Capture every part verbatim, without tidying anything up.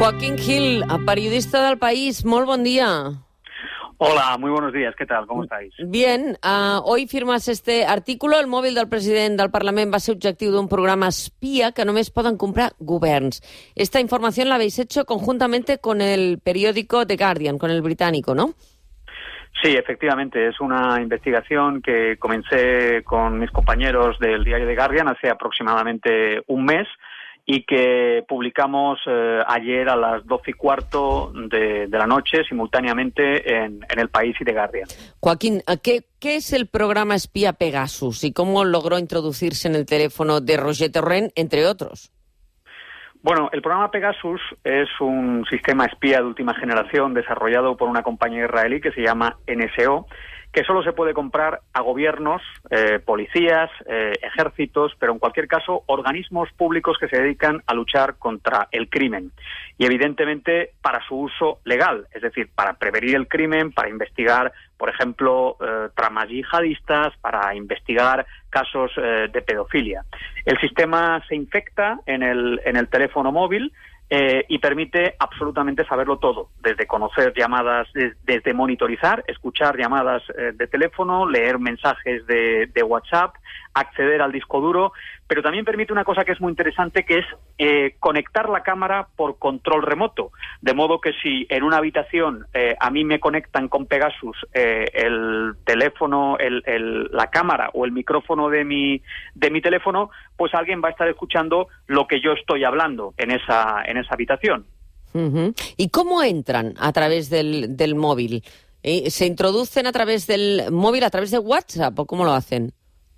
Joaquín Gil, periodista del País, molt bon día. Hola, muy buenos días. ¿Qué tal? ¿Cómo estáis? Bien, uh, hoy firmas este artículo. El mòbil del president del Parlament va ser objectiu d'un programa espía que només poden comprar governs. Esta información la habéis hecho conjuntamente con el periódico The Guardian, con el británico, ¿no? Sí, efectivamente. Es una investigación que comencé con mis compañeros del diario The Guardian hace aproximadamente un mes y que publicamos eh, ayer a las doce y cuarto de, de la noche, simultáneamente en, en El País y The Guardian. Joaquín, ¿qué, ¿qué es el programa espía Pegasus y cómo logró introducirse en el teléfono de Roger Torrent, entre otros? Bueno, el programa Pegasus es un sistema espía de última generación desarrollado por una compañía israelí que se llama N S O, que solo se puede comprar a gobiernos, eh, policías, eh, ejércitos, pero en cualquier caso organismos públicos que se dedican a luchar contra el crimen. Y evidentemente para su uso legal, es decir, para prevenir el crimen, para investigar, por ejemplo, eh, tramas yihadistas, para investigar casos eh, de pedofilia. El sistema se infecta en el, en el teléfono móvil, Eh, y permite absolutamente saberlo todo, desde conocer llamadas, des, desde monitorizar, escuchar llamadas eh, de teléfono, leer mensajes de, de WhatsApp, acceder al disco duro, pero también permite una cosa que es muy interesante, que es eh, conectar la cámara por control remoto, de modo que si en una habitación eh, a mí me conectan con Pegasus eh, el teléfono, el, el, la cámara o el micrófono de mi, de mi teléfono, pues alguien va a estar escuchando lo que yo estoy hablando en esa, en esa habitación. Uh-huh. ¿Y cómo entran a través del, del móvil? ¿Se introducen a través del móvil, a través de WhatsApp o cómo lo hacen?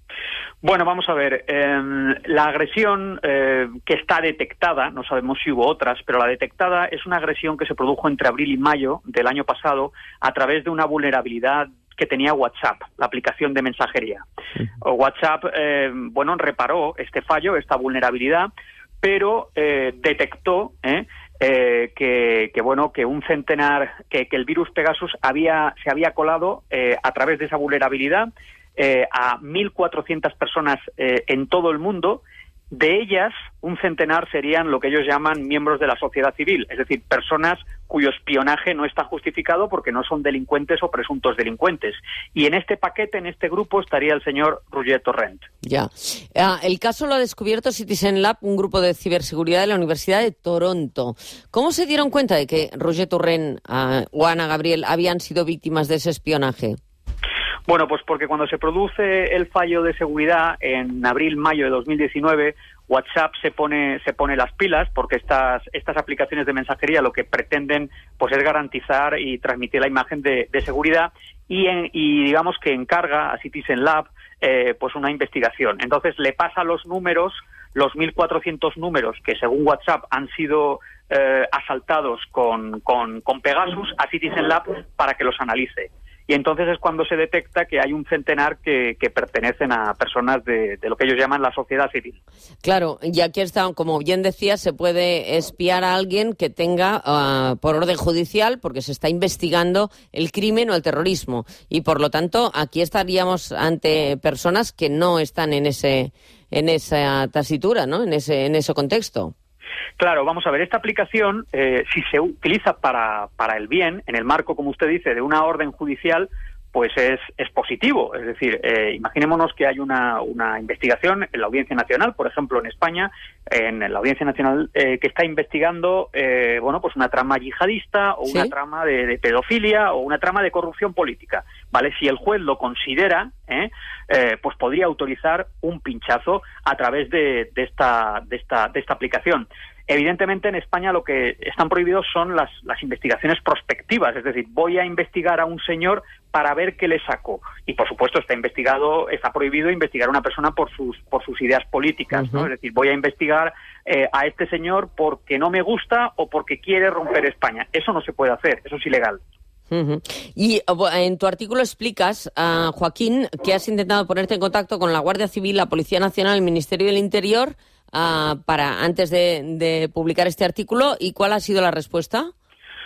Bueno, vamos a ver, eh, la agresión eh, que está detectada, no sabemos si hubo otras, pero la detectada es una agresión que se produjo entre abril y mayo del año pasado a través de una vulnerabilidad que tenía WhatsApp, la aplicación de mensajería. WhatsApp, eh, bueno, reparó este fallo, esta vulnerabilidad, pero eh, detectó eh, eh, que, que, bueno, que un centenar, que, que el virus Pegasus había, se había colado eh, a través de esa vulnerabilidad Eh, a mil cuatrocientas personas eh, en todo el mundo. De ellas, un centenar serían lo que ellos llaman miembros de la sociedad civil, es decir, personas cuyo espionaje no está justificado porque no son delincuentes o presuntos delincuentes. Y en este paquete, en este grupo, estaría el señor Roger Torrent. Ya. Ah, el caso lo ha descubierto Citizen Lab, un grupo de ciberseguridad de la Universidad de Toronto. ¿Cómo se dieron cuenta de que Roger Torrent uh, o Ana Gabriel habían sido víctimas de ese espionaje? Bueno, pues porque cuando se produce el fallo de seguridad en abril-mayo de dos mil diecinueve, WhatsApp se pone se pone las pilas porque estas estas aplicaciones de mensajería lo que pretenden pues es garantizar y transmitir la imagen de, de seguridad y, en, y digamos que encarga a Citizen Lab eh, pues una investigación. Entonces le pasa los números, los mil cuatrocientos números que según WhatsApp han sido eh, asaltados con, con, con Pegasus a Citizen Lab para que los analice. Y entonces es cuando se detecta que hay un centenar que, que pertenecen a personas de, de lo que ellos llaman la sociedad civil. Claro, y aquí está, como bien decía, se puede espiar a alguien que tenga, uh, por orden judicial, porque se está investigando el crimen o el terrorismo. Y por lo tanto, aquí estaríamos ante personas que no están en ese en esa tesitura, ¿no? En ese, en ese contexto. Claro, vamos a ver, esta aplicación, eh, si se utiliza para, para el bien, en el marco, como usted dice, de una orden judicial, pues es, es positivo. Es decir, eh, imaginémonos que hay una, una investigación en la Audiencia Nacional, por ejemplo, en España, en la Audiencia Nacional, eh, que está investigando, eh, bueno, pues una trama yihadista o una ¿Sí? trama de, de pedofilia o una trama de corrupción política, ¿vale? Si el juez lo considera, ¿eh? Eh, pues podría autorizar un pinchazo a través de, de esta, de esta, de esta aplicación. Evidentemente, en España lo que están prohibidos son las, las investigaciones prospectivas, es decir, voy a investigar a un señor para ver qué le saco. Y, por supuesto, está investigado, está prohibido investigar a una persona por sus, por sus ideas políticas, uh-huh. ¿no? Es decir, voy a investigar eh, a este señor porque no me gusta o porque quiere romper España. Eso no se puede hacer, eso es ilegal. Uh-huh. Y en tu artículo explicas, uh, Joaquín, que has intentado ponerte en contacto con la Guardia Civil, la Policía Nacional, el Ministerio del Interior, uh, para antes de, de publicar este artículo. ¿Y cuál ha sido la respuesta?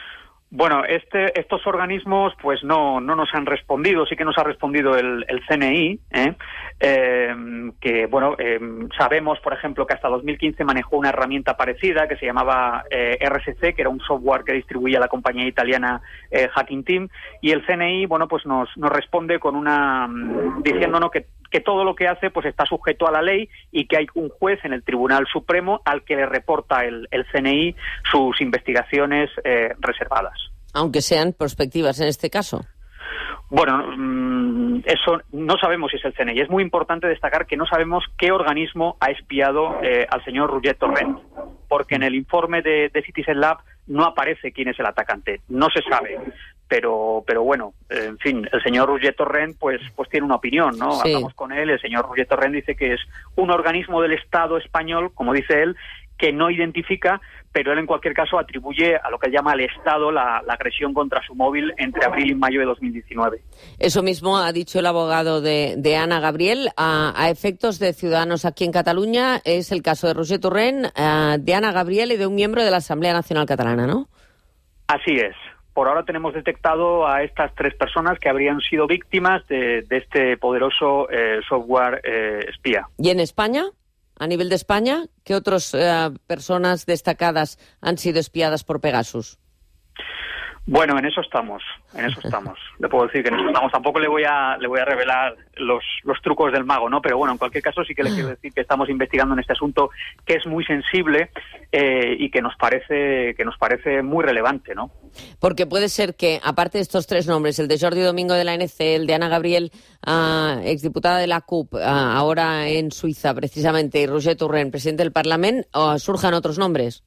Bueno, este, estos organismos pues no, no nos han respondido, sí que nos ha respondido el, el C N I, ¿eh? Eh, que bueno, eh, sabemos, por ejemplo, que hasta dos mil quince manejó una herramienta parecida que se llamaba eh, R S C, que era un software que distribuía la compañía italiana eh, Hacking Team, y el C N I, bueno, pues nos, nos responde con una, diciéndonos que que todo lo que hace pues está sujeto a la ley y que hay un juez en el Tribunal Supremo al que le reporta el, el C N I sus investigaciones eh, reservadas. Aunque sean prospectivas en este caso. Bueno, eso no sabemos si es el C N I. Es muy importante destacar que no sabemos qué organismo ha espiado eh, al señor Roger Torrent, porque en el informe de, de Citizen Lab no aparece quién es el atacante. No se sabe. Pero, pero bueno, en fin, el señor Roger Torrent pues, pues tiene una opinión, ¿no? Sí. Hablamos con él, el señor Roger Torrent dice que es un organismo del Estado español, como dice él, que no identifica, pero él en cualquier caso atribuye a lo que él llama al Estado la, la agresión contra su móvil entre abril y mayo de dos mil diecinueve. Eso mismo ha dicho el abogado de, de Ana Gabriel. A, a efectos de Ciudadanos aquí en Cataluña es el caso de Roger Torrent, uh, de Ana Gabriel y de un miembro de la Asamblea Nacional Catalana, ¿no? Así es. Por ahora tenemos detectado a estas tres personas que habrían sido víctimas de, de este poderoso eh, software eh, espía. ¿Y en España? A nivel de España, ¿qué otras eh, personas destacadas han sido espiadas por Pegasus? Bueno, en eso estamos, en eso estamos. Le puedo decir que en eso estamos. Tampoco le voy a le voy a revelar los, los trucos del mago, ¿no? Pero bueno, en cualquier caso sí que le quiero decir que estamos investigando en este asunto que es muy sensible eh, y que nos parece que nos parece muy relevante, ¿no? Porque puede ser que, aparte de estos tres nombres, el de Jordi Domingo de la A N C, el de Ana Gabriel, uh, exdiputada de la C U P, uh, ahora en Suiza precisamente, y Roger Torrent, presidente del Parlamento, uh, surjan otros nombres.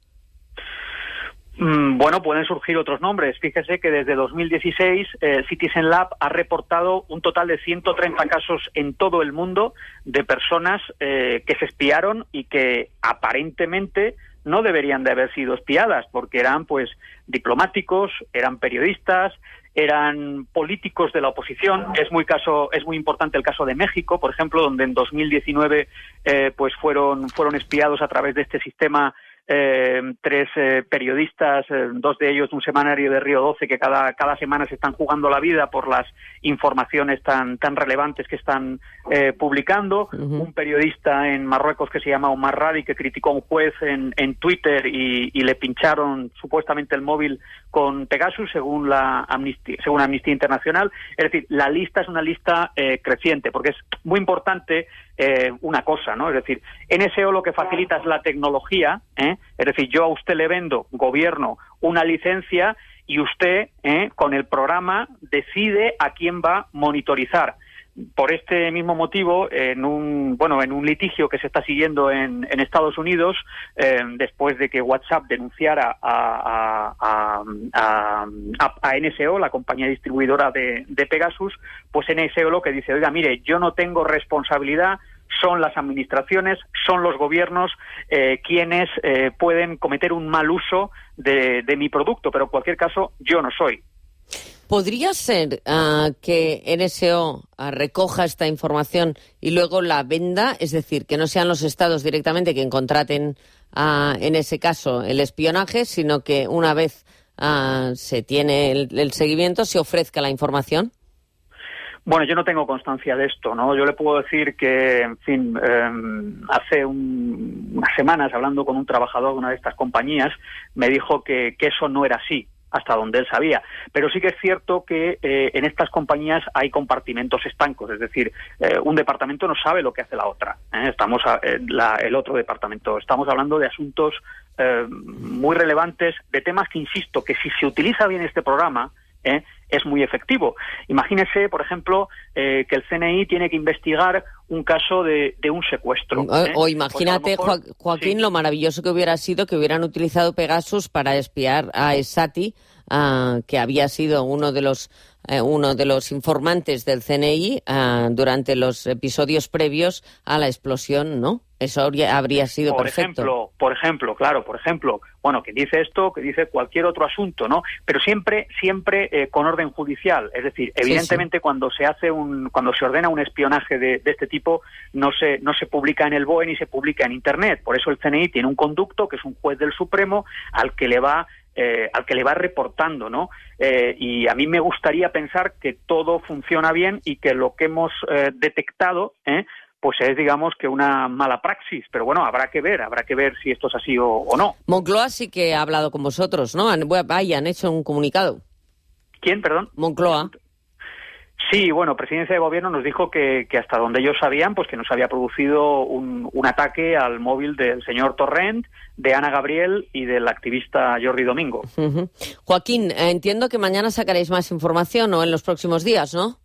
Bueno, pueden surgir otros nombres. Fíjese que desde dos mil dieciséis eh, Citizen Lab ha reportado un total de ciento treinta casos en todo el mundo de personas eh, que se espiaron y que aparentemente no deberían de haber sido espiadas porque eran pues diplomáticos, eran periodistas, eran políticos de la oposición. Es muy caso, es muy importante el caso de México, por ejemplo, donde en dos mil diecinueve eh, pues fueron fueron espiados a través de este sistema. Eh, tres eh, periodistas, eh, dos de ellos un semanario de Río doce que cada cada semana se están jugando la vida por las informaciones tan tan relevantes que están eh, publicando. Uh-huh. Un periodista en Marruecos que se llama Omar Radi que criticó a un juez en, en Twitter y, y le pincharon supuestamente el móvil con Pegasus según la Amnistía, según Amnistía Internacional. Es decir, la lista es una lista eh, creciente porque es muy importante eh, una cosa, ¿no? Es decir, N S O lo que facilita es la tecnología, ¿eh? Es decir, yo a usted le vendo, gobierno, una licencia y usted, ¿eh? con el programa, decide a quién va a monitorizar. Por este mismo motivo, en un bueno en un litigio que se está siguiendo en, en Estados Unidos, eh, después de que WhatsApp denunciara a, a, a, a, a N S O, la compañía distribuidora de, de Pegasus, pues N S O lo que dice, oiga, mire, yo no tengo responsabilidad, son las administraciones, son los gobiernos eh, quienes eh, pueden cometer un mal uso de, de mi producto, pero en cualquier caso yo no soy. ¿Podría ser uh, que N S O uh, recoja esta información y luego la venda? Es decir, que no sean los estados directamente quien contraten, uh, en ese caso, el espionaje, sino que una vez uh, se tiene el, el seguimiento, se ofrezca la información. Bueno, yo no tengo constancia de esto, ¿no? Yo le puedo decir que, en fin, eh, hace un, unas semanas, hablando con un trabajador de una de estas compañías, me dijo que, que eso no era así, hasta donde él sabía. Pero sí que es cierto que eh, en estas compañías hay compartimentos estancos, es decir, eh, un departamento no sabe lo que hace la otra. ¿eh? Estamos a, eh, la, el otro departamento. Estamos hablando de asuntos eh, muy relevantes, de temas que, insisto, que si se utiliza bien este programa, ¿eh? es muy efectivo. Imagínese, por ejemplo, eh, que el C N I tiene que investigar un caso de, de un secuestro. ¿eh? O, o imagínate, pues mejor, Joaquín, sí. Lo maravilloso que hubiera sido que hubieran utilizado Pegasus para espiar a Esati, uh, que había sido uno de los eh, uno de los informantes del C N I uh, durante los episodios previos a la explosión, ¿no? Eso habría, habría sido por perfecto. Ejemplo, por ejemplo, claro, por ejemplo, bueno, que dice esto, que dice cualquier otro asunto, ¿no? Pero siempre, siempre eh, con orden judicial. Es decir, evidentemente sí, sí. cuando se hace un, cuando se ordena un espionaje de, de este tipo, no se, no se publica en el B O E ni se publica en Internet. Por eso el C N I tiene un conducto que es un juez del Supremo al que le va eh, al que le va reportando, ¿no? Eh, y a mí me gustaría pensar que todo funciona bien y que lo que hemos eh, detectado, ¿eh? pues es, digamos, que una mala praxis. Pero bueno, habrá que ver, habrá que ver si esto es así o, o no. Moncloa sí que ha hablado con vosotros, ¿no? Han, vaya, han hecho un comunicado. ¿Quién, perdón? Moncloa. Sí, bueno, Presidencia de Gobierno nos dijo que, que hasta donde ellos sabían, pues que no se había producido un, un ataque al móvil del señor Torrent, de Ana Gabriel y del activista Jordi Domingo. Uh-huh. Joaquín, eh, entiendo que mañana sacaréis más información, ¿o en los próximos días, no?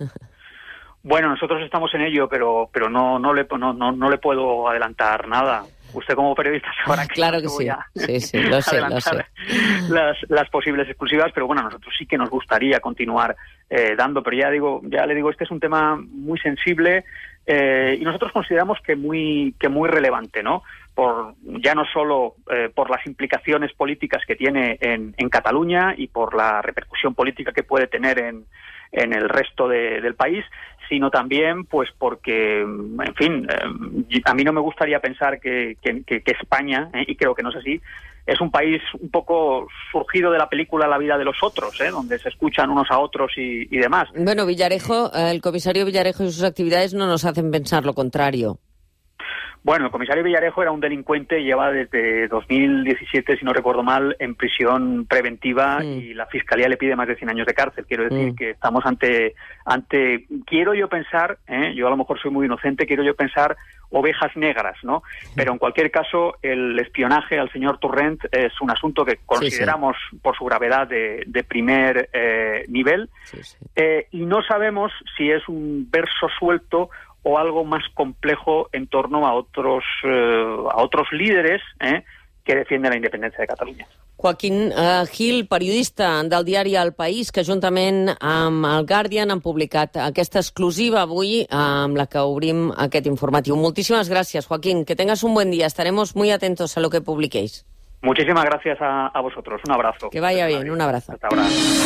Bueno, nosotros estamos en ello, pero pero no no le no, no, no le puedo adelantar nada. Usted como periodista sabrá que claro no que voy sí. a Sí, sí, lo sé, lo sé. Las, las posibles exclusivas, pero bueno, a nosotros sí que nos gustaría continuar eh, dando, pero ya digo, ya le digo, este es un tema muy sensible eh, y nosotros consideramos que muy que muy relevante, ¿no? Por ya no solo eh, por las implicaciones políticas que tiene en, en Cataluña y por la repercusión política que puede tener en en el resto de, del país, sino también pues porque, en fin, eh, a mí no me gustaría pensar que, que, que España, eh, y creo que no es así, es un país un poco surgido de la película La vida de los otros, eh, donde se escuchan unos a otros y, y demás. Bueno, Villarejo, el comisario Villarejo y sus actividades no nos hacen pensar lo contrario. Bueno, el comisario Villarejo era un delincuente, lleva desde dos mil diecisiete, si no recuerdo mal, en prisión preventiva mm. y la Fiscalía le pide más de cien años de cárcel. Quiero decir mm. que estamos ante, ante, quiero yo pensar, ¿eh? yo a lo mejor soy muy inocente, quiero yo pensar ovejas negras, ¿no? Pero en cualquier caso, el espionaje al señor Torrent es un asunto que consideramos sí, sí. por su gravedad de, de primer eh, nivel sí, sí. Eh, y no sabemos si es un verso suelto o algo más complejo en torno a otros eh, a otros líderes eh, que defienden la independencia de Catalunya. Joaquín uh, Gil, periodista del diari El País, que juntament amb el Guardian han publicat aquesta exclusiva avui amb la que obrim aquest informatiu. Moltíssimes gràcies, Joaquín. Que tengas un buen día. Estaremos muy atentos a lo que publiquéis. Muchísimas gracias a, a vosotros. Un abrazo. Que vaya bien. Un abrazo. Hasta ahora.